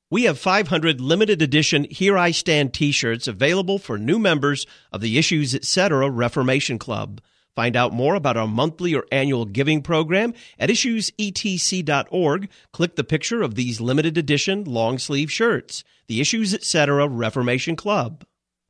We have 500 limited edition Here I Stand t-shirts available for new members of the Issues Etc. Reformation Club. Find out more about our monthly or annual giving program at issuesetc.org. Click the picture of these limited edition long sleeve shirts. The Issues Etc. Reformation Club.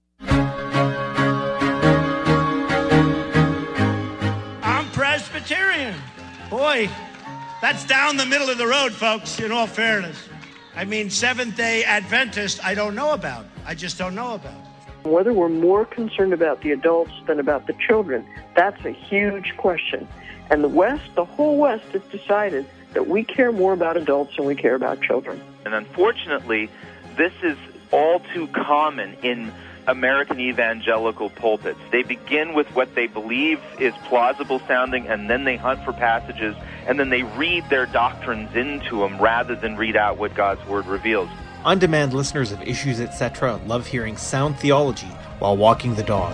I'm Presbyterian. Boy, that's down the middle of the road, folks, in all fairness. I mean, Seventh-day Adventist, I don't know about. I just don't know about. Whether we're more concerned about the adults than about the children, that's a huge question. And the West, the whole West, has decided that we care more about adults than we care about children. And unfortunately, this is all too common in American evangelical pulpits. They begin with what they believe is plausible sounding, and then they hunt for passages, and then they read their doctrines into them rather than read out what God's Word reveals. On-demand listeners of Issues Etc. love hearing sound theology while walking the dog.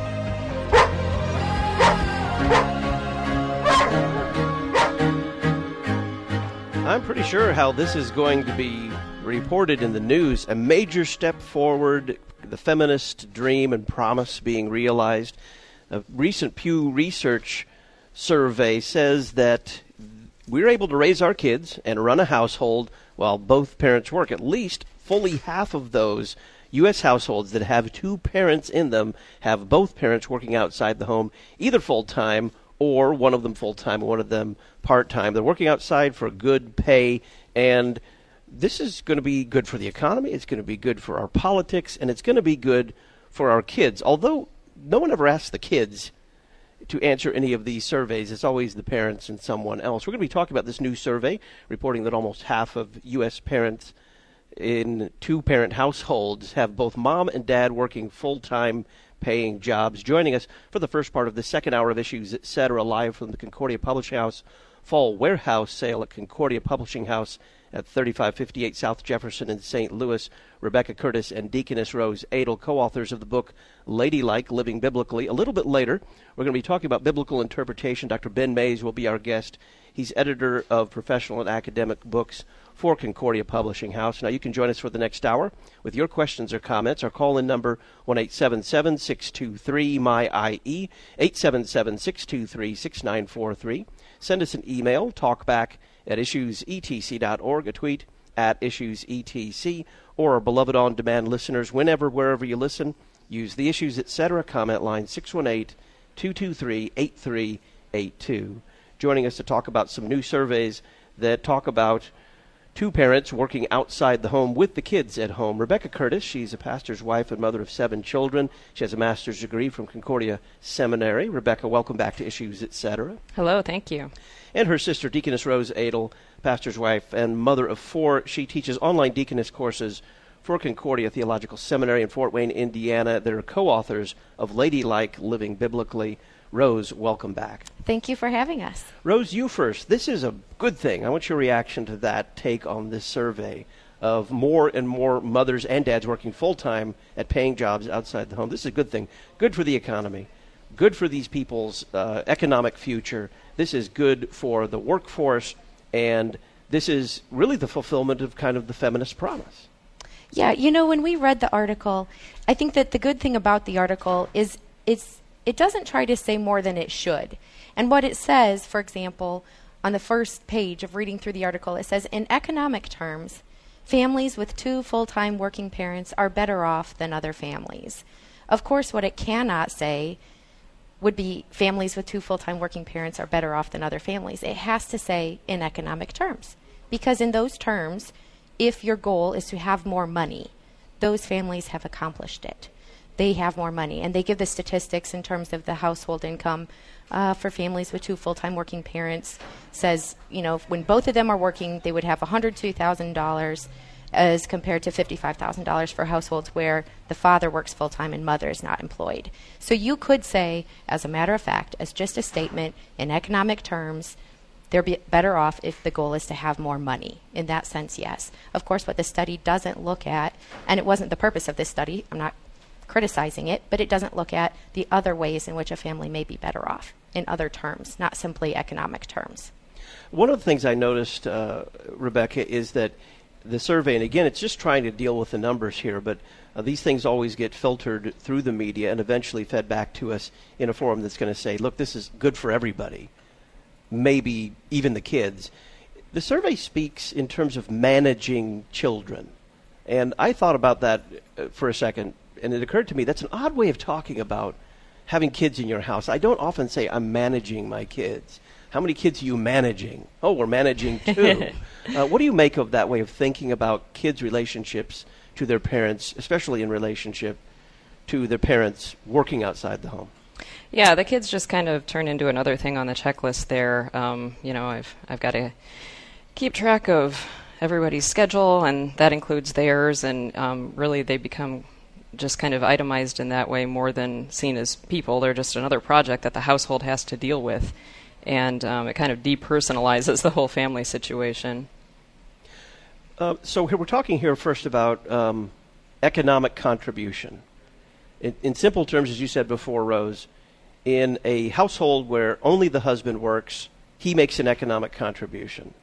I'm pretty sure how this is going to be reported in the news. A major step forward, the feminist dream and promise being realized. A recent Pew Research survey says that we're able to raise our kids and run a household while both parents work. At least fully half of those U.S. households that have two parents in them have both parents working outside the home, either full-time or one of them full-time and one of them part-time. They're working outside for good pay, and this is going to be good for the economy, it's going to be good for our politics, and it's going to be good for our kids. Although no one ever asks the kids to answer any of these surveys. It's always the parents and someone else. We're going to be talking about this new survey reporting that almost half of U.S. parents in two-parent households have both mom and dad working full-time paying jobs. Joining us for the first part of the second hour of Issues Etc. live from the Concordia Publishing House Fall Warehouse Sale at Concordia Publishing House at 3558 South Jefferson in St. Louis. Rebecca Curtis and Deaconess Rose Adel, co-authors of the book Ladylike, Living Biblically. A little bit later, we're going to be talking about biblical interpretation. Dr. Ben Mays will be our guest. He's editor of professional and academic books for Concordia Publishing House. Now, you can join us for the next hour with your questions or comments. Our call-in number, 1-877-623-MY-IE, 877-623-6943. Send us an email, talkback@issuesetc.org, a tweet @issuesetc, or our beloved on-demand listeners, whenever, wherever you listen, use the Issues Etc. comment line, 618-223-8382. Joining us to talk about some new surveys that talk about two parents working outside the home with the kids at home. Rebecca Curtis, she's a pastor's wife and mother of 7 children. She has a master's degree from Concordia Seminary. Rebecca, welcome back to Issues Etc. Hello, thank you. And her sister, Deaconess Rose Adel, pastor's wife and mother of 4. She teaches online deaconess courses for Concordia Theological Seminary in Fort Wayne, Indiana. They're co-authors of Ladylike, Living Biblically. Rose, welcome back. Thank you for having us. Rose, you first. This is a good thing. I want your reaction to that take on this survey of more and more mothers and dads working full-time at paying jobs outside the home. This is a good thing. Good for the economy. Good for these people's economic future. This is good for the workforce, and this is really the fulfillment of kind of the feminist promise. Yeah, you know, when we read the article, I think that the good thing about the article is it doesn't try to say more than it should. And what it says, for example, on the first page of reading through the article, it says, in economic terms, families with 2 full-time working parents are better off than other families. Of course, what it cannot say would be families with 2 full-time working parents are better off than other families. It has to say in economic terms. Because in those terms, if your goal is to have more money, those families have accomplished it. They have more money. And they give the statistics in terms of the household income for families with 2 full-time working parents. Says, you know, when both of them are working, they would have $102,000 as compared to $55,000 for households where the father works full-time and mother is not employed. So you could say, as a matter of fact, as just a statement, in economic terms, they're better off if the goal is to have more money. In that sense, yes. Of course, what the study doesn't look at, and it wasn't the purpose of this study, I'm not criticizing it, but it doesn't look at the other ways in which a family may be better off in other terms, not simply economic terms. One of the things I noticed, Rebecca, is that the survey, and again, it's just trying to deal with the numbers here, but these things always get filtered through the media and eventually fed back to us in a forum that's going to say, look, this is good for everybody, maybe even the kids. The survey speaks in terms of managing children. And I thought about that for a second, and it occurred to me that's an odd way of talking about having kids in your house. I don't often say I'm managing my kids. How many kids are you managing? Oh, we're managing 2. What do you make of that way of thinking about kids' relationships to their parents, especially in relationship to their parents working outside the home? Yeah, the kids just kind of turn into another thing on the checklist there. I've got to keep track of everybody's schedule, and that includes theirs, and really they become just kind of itemized in that way more than seen as people. They're just another project that the household has to deal with, and it kind of depersonalizes the whole family situation. So we're talking here first about economic contribution. In simple terms, as you said before, Rose, in a household where only the husband works, he makes an economic contribution.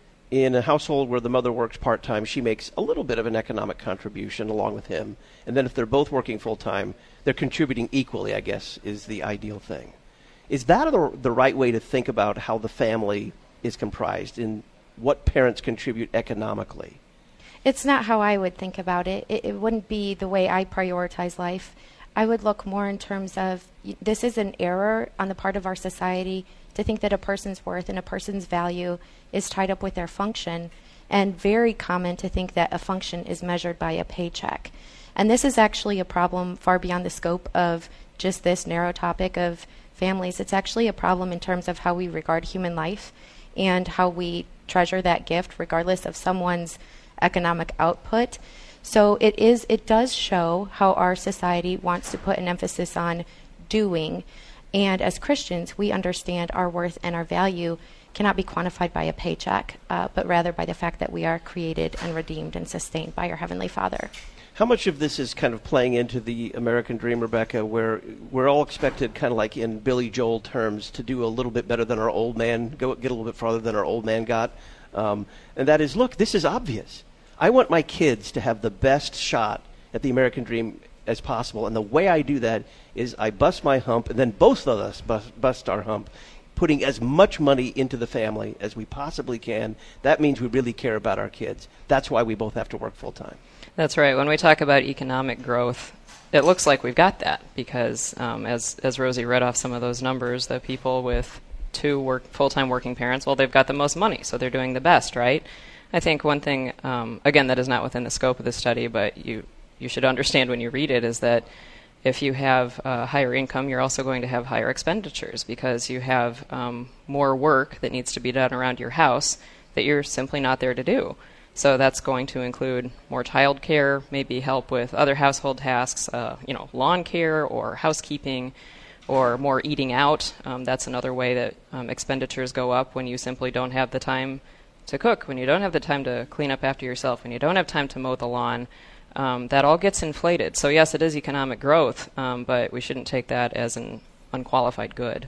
In a household where the mother works part-time, she makes a little bit of an economic contribution along with him. And then if they're both working full-time, they're contributing equally, I guess, is the ideal thing. Is that the right way to think about how the family is comprised and what parents contribute economically? It's not how I would think about it. It wouldn't be the way I prioritize life. I would look more in terms of this is an error on the part of our society to think that a person's worth and a person's value is tied up with their function, and very common to think that a function is measured by a paycheck. And this is actually a problem far beyond the scope of just this narrow topic of families. It's actually a problem in terms of how we regard human life and how we treasure that gift regardless of someone's economic output. So it does show how our society wants to put an emphasis on doing. And as Christians, we understand our worth and our value cannot be quantified by a paycheck, but rather by the fact that we are created and redeemed and sustained by our Heavenly Father. How much of this is kind of playing into the American dream, Rebecca, where we're all expected, kind of like in Billy Joel terms, to do a little bit better than our old man, get a little bit farther than our old man got? And that is, look, this is obvious. I want my kids to have the best shot at the American dream as possible. And the way I do that is I bust my hump, and then both of us bust our hump, putting as much money into the family as we possibly can. That means we really care about our kids. That's why we both have to work full time. That's right. When we talk about economic growth, it looks like we've got that because as Rosie read off some of those numbers, the people with 2 full-time working parents, well, they've got the most money, so they're doing the best, right? I think one thing, again, that is not within the scope of the study, but you should understand when you read it, is that if you have higher income, you're also going to have higher expenditures because you have more work that needs to be done around your house that you're simply not there to do. So that's going to include more child care, maybe help with other household tasks, lawn care or housekeeping, or more eating out. That's another way that expenditures go up when you simply don't have the time to cook, when you don't have the time to clean up after yourself, when you don't have time to mow the lawn. That all gets inflated. So yes, it is economic growth, but we shouldn't take that as an unqualified good.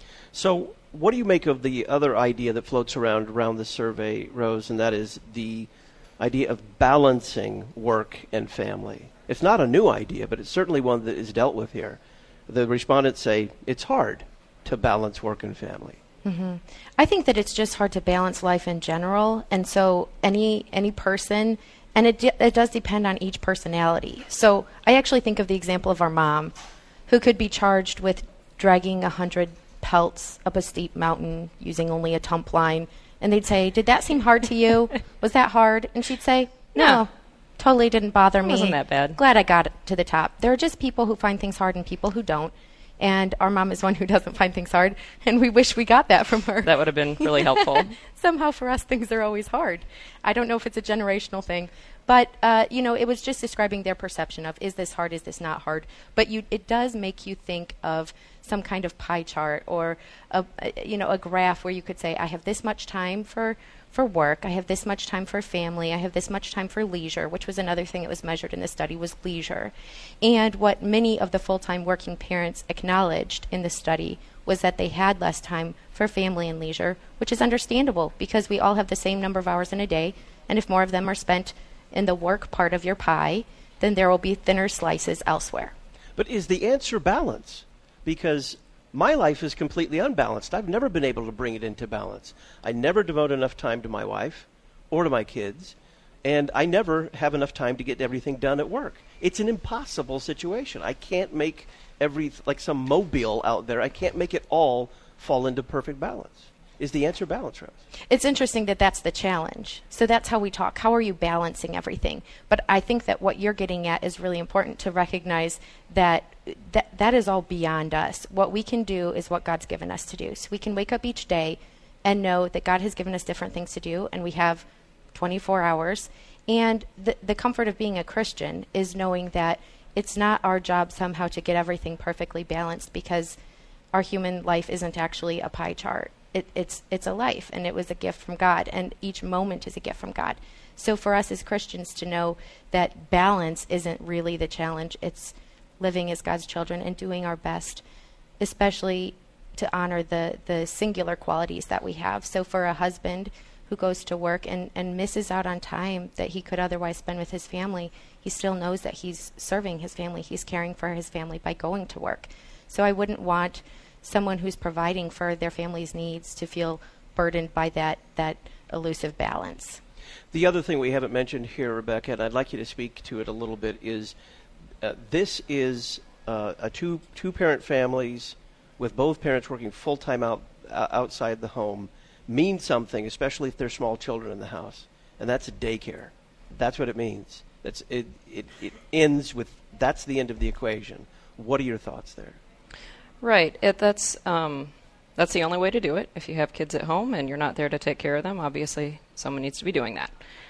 So what do you make of the other idea that floats around the survey, Rose, and that is the idea of balancing work and family? It's not a new idea, but it's certainly one that is dealt with here. The respondents say it's hard to balance work and family. Mm-hmm. I think that it's just hard to balance life in general, and so any person, and it does depend on each personality. So I actually think of the example of our mom, who could be charged with dragging 100 pelts up a steep mountain using only a tump line, and they'd say, "Did that seem hard to you? Was that hard?" And she'd say, "No, Yeah. totally didn't bother me. Wasn't that bad. Glad I got to the top." There are just people who find things hard and people who don't. And our mom is one who doesn't find things hard, and we wish we got that from her. That would have been really helpful. Somehow for us, things are always hard. I don't know if it's a generational thing, but, it was just describing their perception of, is this hard, is this not hard? But it does make you think of some kind of pie chart or, a graph where you could say, I have this much time for work, I have this much time for family, I have this much time for leisure, which was another thing that was measured in the study was leisure. And what many of the full-time working parents acknowledged in the study was that they had less time for family and leisure, which is understandable because we all have the same number of hours in a day And if more of them are spent in the work part of your pie, then there will be thinner slices elsewhere. But is the answer balance? Because my life is completely unbalanced. I've never been able to bring it into balance. I never devote enough time to my wife or to my kids, and I never have enough time to get everything done at work. It's an impossible situation. I can't make like some mobile out there, I can't make it all fall into perfect balance. Is the answer balance, Rose? It's interesting that that's the challenge. So that's how we talk. How are you balancing everything? But I think that what you're getting at is really important to recognize that is all beyond us. What we can do is what God's given us to do. So we can wake up each day and know that God has given us different things to do, and we have 24 hours. And the comfort of being a Christian is knowing that it's not our job somehow to get everything perfectly balanced, because our human life isn't actually a pie chart. It's a life, and it was a gift from God, and each moment is a gift from God. So for us as Christians to know that balance isn't really the challenge, it's living as God's children and doing our best, especially to honor the singular qualities that we have. So for a husband who goes to work and misses out on time that he could otherwise spend with his family, he still knows that he's serving his family, he's caring for his family by going to work. So I wouldn't want someone who's providing for their family's needs to feel burdened by that elusive balance. The other thing we haven't mentioned here, Rebecca, and I'd like you to speak to it a little bit, is this is a two-parent families with both parents working full-time outside the home means something, especially if there's small children in the house. And that's a daycare. That's what it means. It ends with, that's the end of the equation. What are your thoughts there? Right. That's the only way to do it. If you have kids at home and you're not there to take care of them, obviously someone needs to be doing that.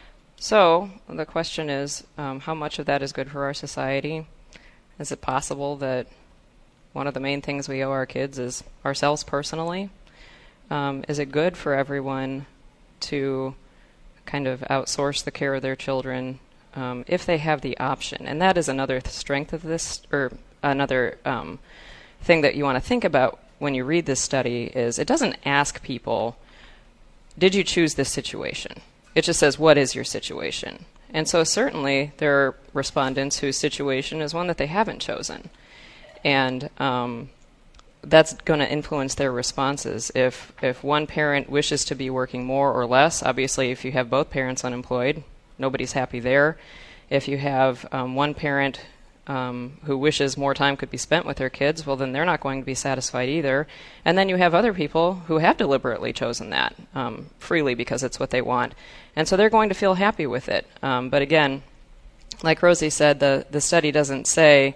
So the question is, how much of that is good for our society? Is it possible that one of the main things we owe our kids is ourselves personally? Is it good for everyone to kind of outsource the care of their children if they have the option? And that is another strength of this, or another thing that you want to think about when you read this study, is it doesn't ask people, did you choose this situation? It just says, what is your situation? And so certainly there are respondents whose situation is one that they haven't chosen. And that's going to influence their responses. If one parent wishes to be working more or less, obviously if you have both parents unemployed, nobody's happy there. If you have one parent who wishes more time could be spent with their kids, well, then they're not going to be satisfied either. And then you have other people who have deliberately chosen that freely because it's what they want. And so they're going to feel happy with it. But again, like Rosie said, the study doesn't say,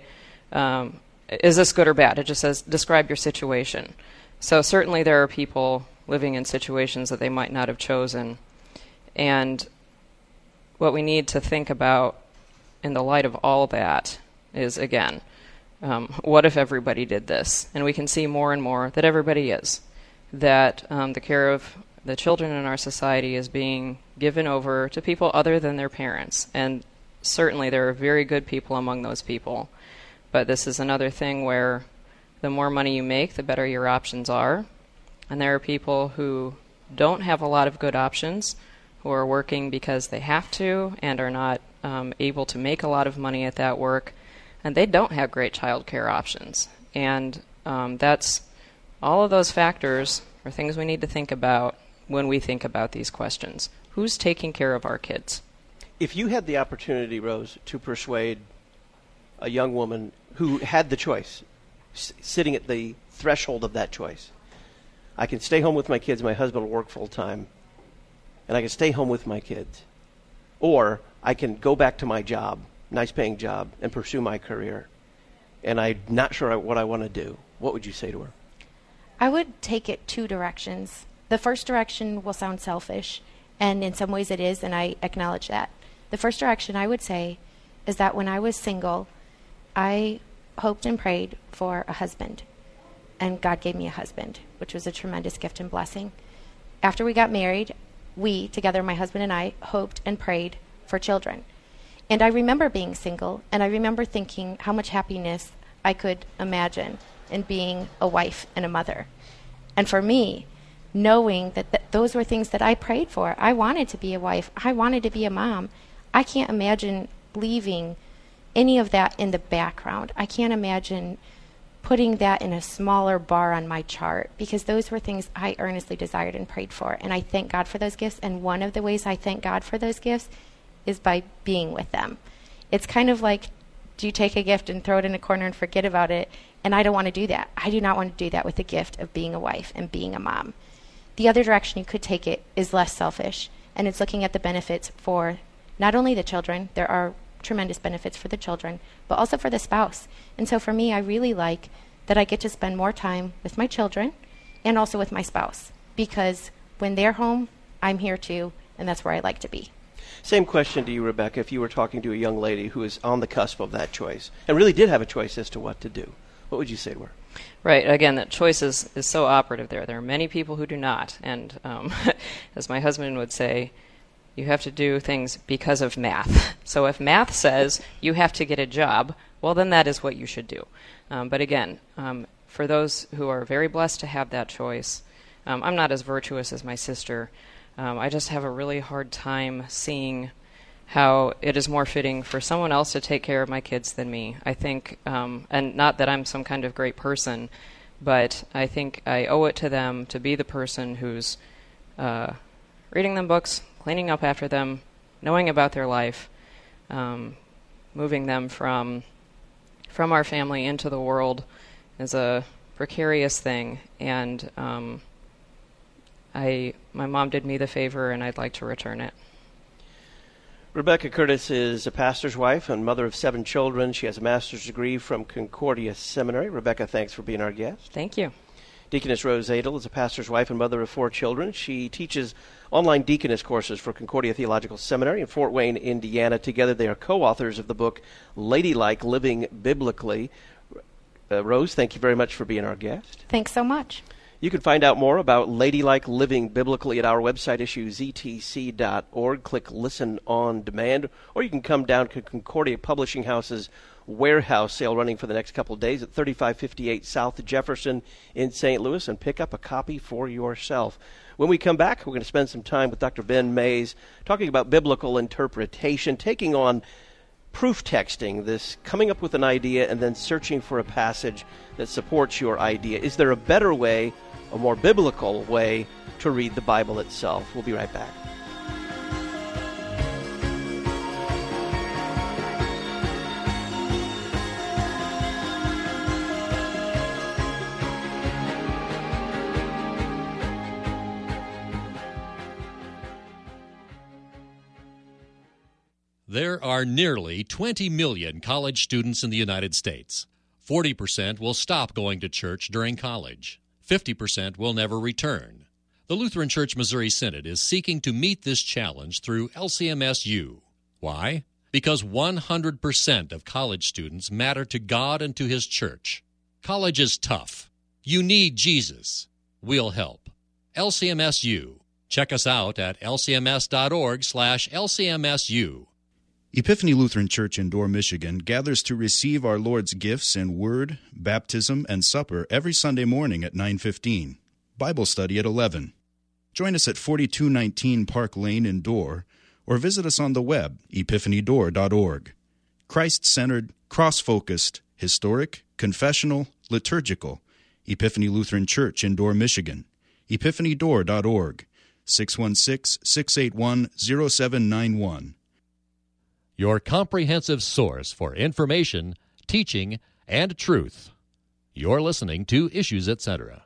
is this good or bad? It just says, describe your situation. So certainly there are people living in situations that they might not have chosen. And what we need to think about in the light of all that is, again, what if everybody did this? And we can see more and more that everybody is. That the care of the children in our society is being given over to people other than their parents. And certainly there are very good people among those people. But this is another thing where the more money you make, the better your options are. And there are people who don't have a lot of good options, who are working because they have to and are not able to make a lot of money at that work. And they don't have great child care options. And that's all of those factors are things we need to think about when we think about these questions. Who's taking care of our kids? If you had the opportunity, Rose, to persuade a young woman who had the choice, sitting at the threshold of that choice, I can stay home with my kids, my husband will work full time, and I can stay home with my kids. Or I can go back to my job, nice paying job, and pursue my career. And I'm not sure what I want to do. What would you say to her? I would take it two directions. The first direction will sound selfish, and in some ways it is, and I acknowledge that. The first direction I would say is that when I was single, I hoped and prayed for a husband, and God gave me a husband, which was a tremendous gift and blessing. After we got married, we, together, my husband and I, hoped and prayed for children. And I remember being single, and I remember thinking how much happiness I could imagine in being a wife and a mother. And for me, knowing that those were things that I prayed for. I wanted to be a wife. I wanted to be a mom. I can't imagine leaving any of that in the background. I can't imagine putting that in a smaller bar on my chart, because those were things I earnestly desired and prayed for. And I thank God for those gifts. And one of the ways I thank God for those gifts is by being with them. It's kind of like, do you take a gift and throw it in a corner and forget about it? And I don't want to do that. I do not want to do that with the gift of being a wife and being a mom. The other direction you could take it is less selfish, and it's looking at the benefits for not only the children. There are tremendous benefits for the children, but also for the spouse. And so for me, I really like that I get to spend more time with my children and also with my spouse, because when they're home, I'm here too, and that's where I like to be. Same question to you, Rebecca, if you were talking to a young lady who is on the cusp of that choice and really did have a choice as to what to do. What would you say to her? Right. Again, that choice is so operative there. There are many people who do not. And as my husband would say, you have to do things because of math. So if math says you have to get a job, well, then that is what you should do. But again, for those who are very blessed to have that choice, I'm not as virtuous as my sister. I just have a really hard time seeing how it is more fitting for someone else to take care of my kids than me. I think, and not that I'm some kind of great person, but I think I owe it to them to be the person who's reading them books, cleaning up after them, knowing about their life, moving them from our family into the world is a precarious thing, and my mom did me the favor, and I'd like to return it. Rebecca Curtis is a pastor's wife and mother of 7 children. She has a master's degree from Concordia Seminary. Rebecca, thanks for being our guest. Thank you. Deaconess Rose Adel is a pastor's wife and mother of 4 children. She teaches online deaconess courses for Concordia Theological Seminary in Fort Wayne, Indiana. Together they are co-authors of the book Ladylike Living Biblically. Rose, thank you very much for being our guest. Thanks so much. You can find out more about Ladylike Living Biblically at our website, issuesetc.org. Click Listen on Demand, or you can come down to Concordia Publishing House's warehouse sale running for the next couple of days at 3558 South Jefferson in St. Louis and pick up a copy for yourself. When we come back, we're going to spend some time with Dr. Ben Mays talking about biblical interpretation, taking on proof texting, this coming up with an idea and then searching for a passage that supports your idea. Is there a better way, a more biblical way, to read the Bible itself? We'll be right back. There are nearly 20 million college students in the United States. 40% will stop going to church during college. 50% will never return. The Lutheran Church Missouri Synod is seeking to meet this challenge through LCMSU. Why? Because 100% of college students matter to God and to His church. College is tough. You need Jesus. We'll help. LCMSU. Check us out at lcms.org/LCMSU. Epiphany Lutheran Church in Dorr, Michigan gathers to receive our Lord's gifts in Word, baptism, and supper every Sunday morning at 9:15. Bible study at 11. Join us at 4219 Park Lane in Dorr, or visit us on the web, epiphanydorr.org. Christ-centered, cross-focused, historic, confessional, liturgical. Epiphany Lutheran Church in Dorr, Michigan. epiphanydorr.org. 616-681-0791. Your comprehensive source for information, teaching, and truth. You're listening to Issues Etc.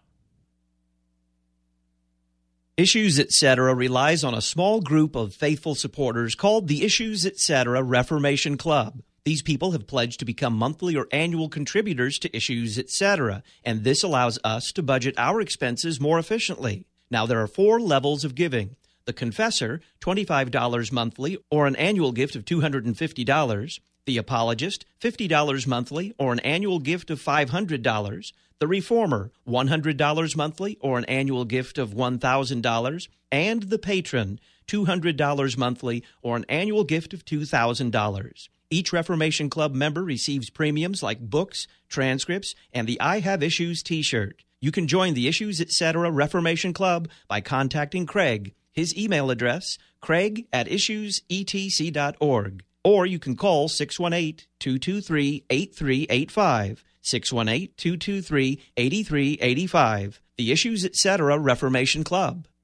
Issues Etc. relies on a small group of faithful supporters called the Issues Etc. Reformation Club. These people have pledged to become monthly or annual contributors to Issues Etc., and this allows us to budget our expenses more efficiently. Now, there are 4 levels of giving. The Confessor, $25 monthly or an annual gift of $250. The Apologist, $50 monthly or an annual gift of $500. The Reformer, $100 monthly or an annual gift of $1,000. And the Patron, $200 monthly or an annual gift of $2,000. Each Reformation Club member receives premiums like books, transcripts, and the I Have Issues t-shirt. You can join the Issues Etc. Reformation Club by contacting Craig. His email address, craig@issuesetc.org. Or you can call 618-223-8385, 618-223-8385. The Issues Etc. Reformation Club.